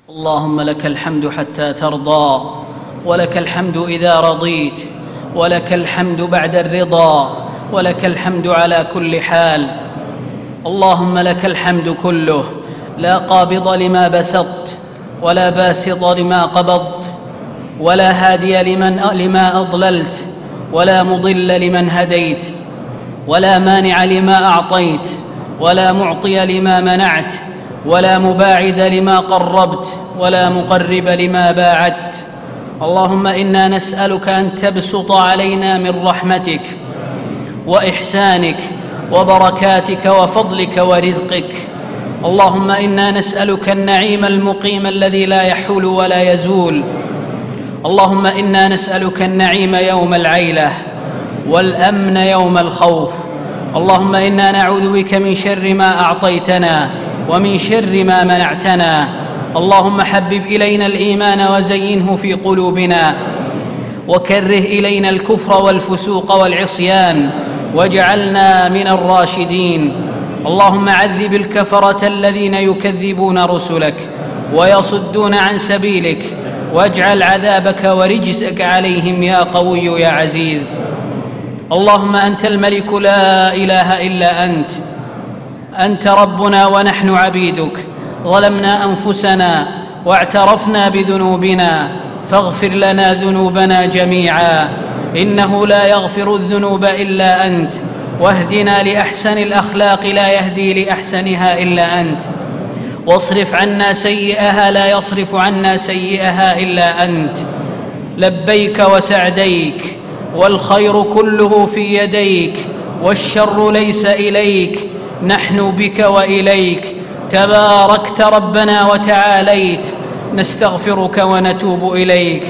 اللهم لك الحمد حتى ترضى، ولك الحمد إذا رضيت، ولك الحمد بعد الرضا، ولك الحمد على كل حال. اللهم لك الحمد كله، لا قابض لما بسطت، ولا باسط لما قبضت، ولا هادي لما أضللت، ولا مضل لمن هديت، ولا مانع لما أعطيت، ولا معطي لما منعت، ولا مباعد لما قربت، ولا مقرب لما باعدت. اللهم إنا نسألك أن تبسط علينا من رحمتك وإحسانك وبركاتك وفضلك ورزقك. اللهم إنا نسألك النعيم المقيم الذي لا يحول ولا يزول. اللهم إنا نسألك النعيم يوم العيلة والأمن يوم الخوف. اللهم إنا نعوذ بك من شر ما أعطيتنا ومن شر ما منعتنا. اللهم حبب إلينا الإيمان وزينه في قلوبنا، وكره إلينا الكفر والفسوق والعصيان، واجعلنا من الراشدين. اللهم عذب الكفرة الذين يكذبون رسلك ويصدون عن سبيلك، واجعل عذابك ورجزك عليهم يا قوي يا عزيز. اللهم أنت الملك لا إله إلا أنت، أنت ربنا ونحن عبيدك، ظلمنا أنفسنا واعترفنا بذنوبنا، فاغفر لنا ذنوبنا جميعا، إنه لا يغفر الذنوب إلا أنت، واهدنا لأحسن الأخلاق لا يهدي لأحسنها إلا أنت، واصرف عنا سيئها لا يصرف عنا سيئها إلا أنت. لبيك وسعديك، والخير كله في يديك، والشر ليس إليك، نحن بك وإليك. تباركت ربنا وتعاليت، نستغفرك ونتوب إليك.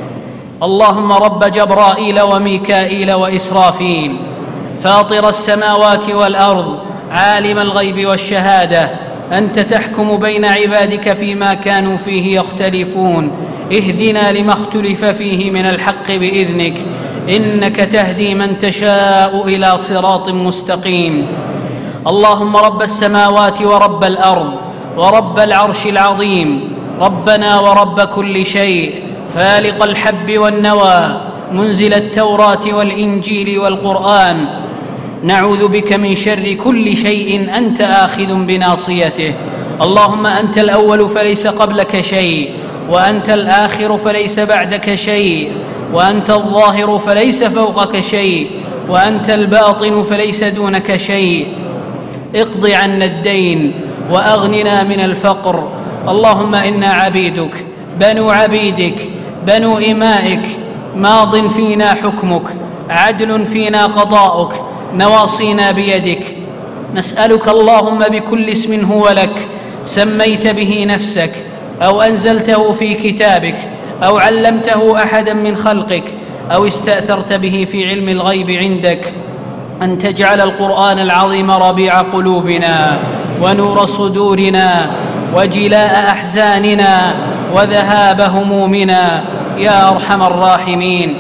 اللهم رب جبرائيل وميكائيل وإسرافيل، فاطر السماوات والأرض، عالم الغيب والشهادة، أنت تحكم بين عبادك فيما كانوا فيه يختلفون، اهدنا لما اختلف فيه من الحق بإذنك، إنك تهدي من تشاء إلى صراط مستقيم. اللهم رب السماوات ورب الأرض ورب العرش العظيم، ربنا ورب كل شيء، فالق الحب والنوى، منزل التوراة والإنجيل والقرآن، نعوذ بك من شر كل شيء أنت آخذ بناصيته. اللهم أنت الأول فليس قبلك شيء، وأنت الآخر فليس بعدك شيء، وأنت الظاهر فليس فوقك شيء، وأنت الباطن فليس دونك شيء. اقض عنا الدين وأغننا من الفقر. اللهم إنا عبيدك بنو عبيدك بنو إمائك، ماض فينا حكمك، عدل فينا قضاؤك، نواصينا بيدك. نسألك اللهم بكل اسم هو لك سميت به نفسك، أو أنزلته في كتابك، أو علمته أحدا من خلقك، أو استأثرت به في علم الغيب عندك، أن تجعل القرآن العظيم ربيع قلوبنا ونور صدورنا وجلاء أحزاننا وذهاب همومنا يا أرحم الراحمين.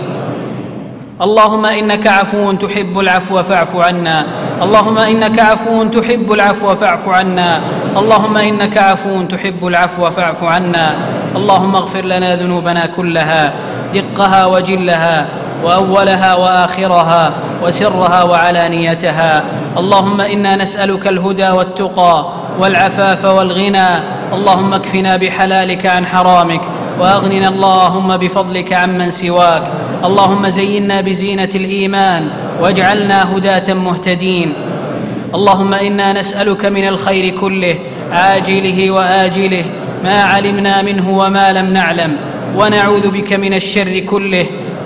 اللهم إنك عفو تحب العفو فاعف عنا. اللهم إنك عفو تحب العفو فاعف عنا. اللهم إنك عفو تحب العفو فاعف عنا. اللهم اغفر لنا ذنوبنا كلها، دقها وجلها، وأولها وآخرها، وسرها وعلانيتها. اللهم إنا نسألك الهدى والتقى والعفاف والغنى. اللهم اكفنا بحلالك عن حرامك، وأغننا اللهم بفضلك عمن سواك. اللهم زينا بزينة الإيمان، واجعلنا هداة مهتدين. اللهم إنا نسألك من الخير كله عاجله وآجله، ما علمنا منه وما لم نعلم، ونعوذ بك من الشر كله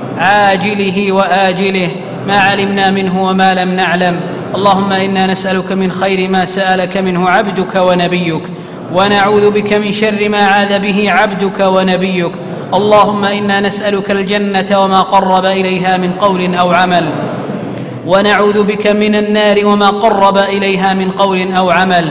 عاجله وآجله، ما علمنا منه وما لم نعلم. اللهم إنا نسألك من خير ما سألك منه عبدك ونبيك، ونعوذ بك من شر ما عاذ به عبدك ونبيك. اللهم إنا نسألك الجنة وما قرب إليها من قول أو عمل، ونعوذ بك من النار وما قرب إليها من قول أو عمل.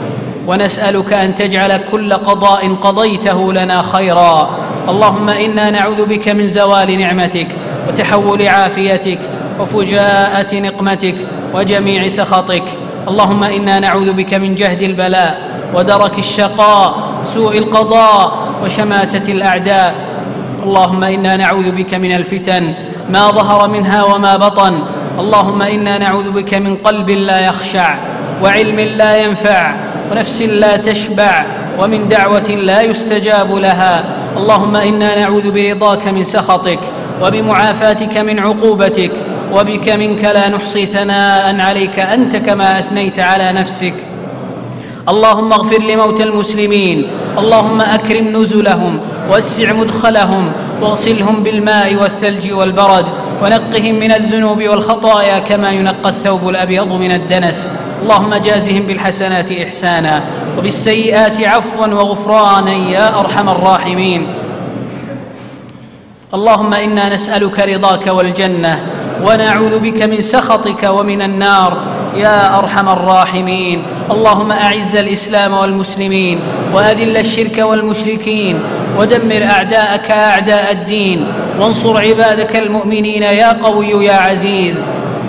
ونسألك أن تجعل كل قضاء قضيته لنا خيرا. اللهم إنا نعوذ بك من زوال نعمتك وتحول عافيتك وفجاءة نقمتك وجميع سخطك. اللهم إنا نعوذ بك من جهد البلاء ودرك الشقاء، سوء القضاء، وشماتة الأعداء. اللهم إنا نعوذ بك من الفتن ما ظهر منها وما بطن. اللهم إنا نعوذ بك من قلب لا يخشع، وعلم لا ينفع، ونفس لا تشبع، ومن دعوة لا يستجاب لها. اللهم إنا نعوذ برضاك من سخطك، وبمعافاتك من عقوبتك، وبك منك لا نحصي ثناء عليك أنت كما أثنيت على نفسك. اللهم اغفر لموتى المسلمين، اللهم أكرم نزلهم، واسع مدخلهم، واغسلهم بالماء والثلج والبرد، ونقهم من الذنوب والخطايا كما ينقى الثوب الأبيض من الدنس. اللهم جازهم بالحسنات إحسانا، وبالسيئات عفوا وغفرانا يا أرحم الراحمين. اللهم إنا نسألك رضاك والجنة، ونعوذ بك من سخطك ومن النار يا أرحم الراحمين. اللهم أعز الإسلام والمسلمين، وأذل الشرك والمشركين، ودمر أعداءك أعداء الدين، وانصر عبادك المؤمنين يا قوي يا عزيز.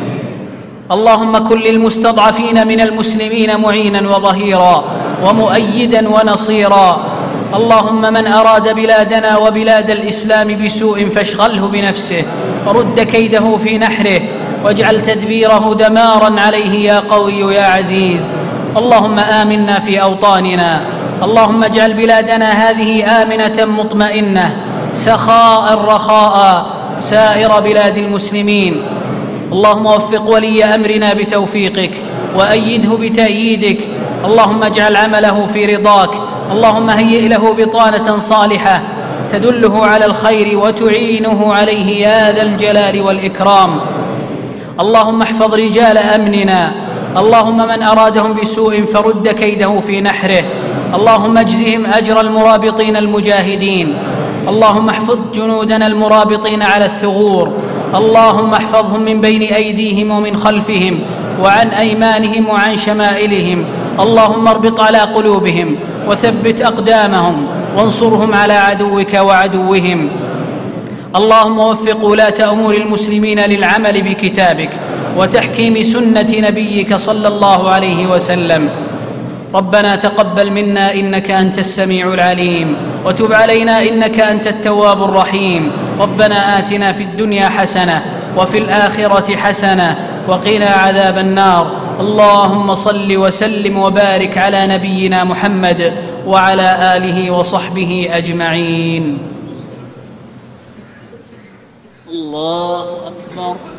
اللهم كن للمستضعفين من المسلمين معينا وظهيرا، ومؤيدا ونصيرا. اللهم من أراد بلادنا وبلاد الإسلام بسوء فاشغله بنفسه، ورد كيده في نحره، واجعل تدبيره دمارا عليه يا قوي يا عزيز. اللهم آمنا في أوطاننا، اللهم اجعل بلادنا هذه آمنة مطمئنة سخاء رخاء سائر بلاد المسلمين. اللهم وفق ولي أمرنا بتوفيقك، وأيده بتأييدك. اللهم اجعل عمله في رضاك. اللهم هيئ له بطانة صالحة تدله على الخير وتعينه عليه يا ذا الجلال والإكرام. اللهم احفظ رجال أمننا، اللهم من أرادهم بسوء فرد كيده في نحره. اللهم اجزهم أجر المرابطين المجاهدين. اللهم احفظ جنودنا المرابطين على الثغور. اللهم احفظهم من بين أيديهم ومن خلفهم، وعن أيمانهم وعن شمائلهم. اللهم اربط على قلوبهم، وثبت أقدامهم، وانصرهم على عدوك وعدوهم. اللهم وفق ولاة أمور المسلمين للعمل بكتابك وتحكيم سنة نبيك صلى الله عليه وسلم. ربنا تقبل منا إنك أنت السميع العليم، وتب علينا إنك أنت التواب الرحيم. ربنا آتنا في الدنيا حسنة، وفي الآخرة حسنة، وقنا عذاب النار. اللهم صل وسلم وبارك على نبينا محمد وعلى آله وصحبه أجمعين. الله أكبر.